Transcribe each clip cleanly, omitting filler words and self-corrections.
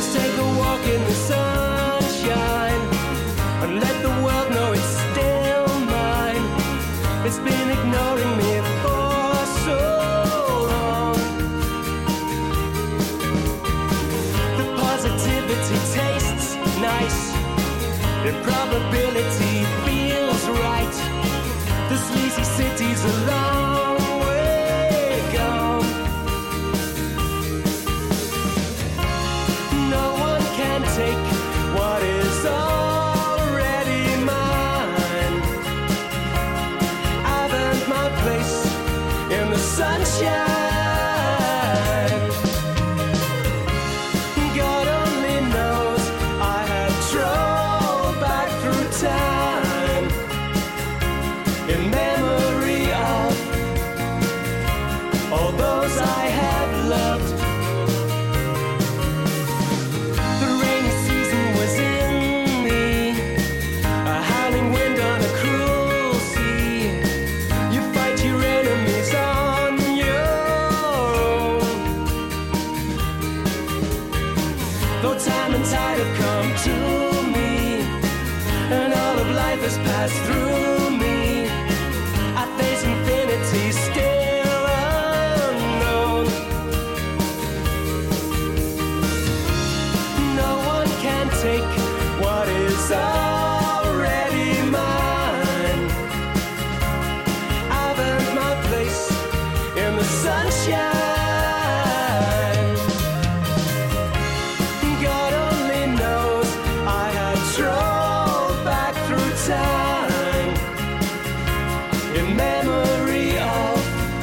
Let's take a walk in the sunshine and let the world know it's still mine. It's been ignoring me for so long. The positivity tastes nice. The probability feels right. The sleazy city's a long way gone. No one can take what is already mine. I've earned my place in the sunshine. God only knows I have trolled back through time in memory of all those I have loved. The rainy season was in me, a howling wind on a cruel sea. You fight your enemies on your own. Though time and tide have come to me, and all of life has passed through me, I face infinity still unknown. No one can take what is already mine. I've earned my place in the sunshine. God only knows I have trolled back through time in memory of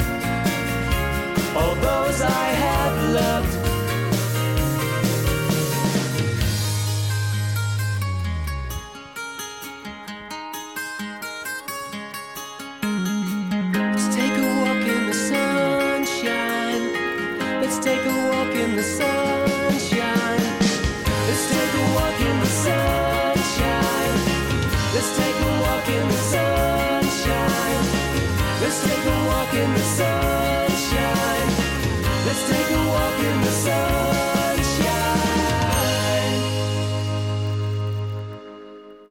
all those I have loved. Let's take a walk in the sunshine. Let's take a walk in the sunshine. Let's take a walk in the sunshine. Let's take a walk in the sunshine. Let's take a walk in the sunshine. Let's take a walk in the sunshine.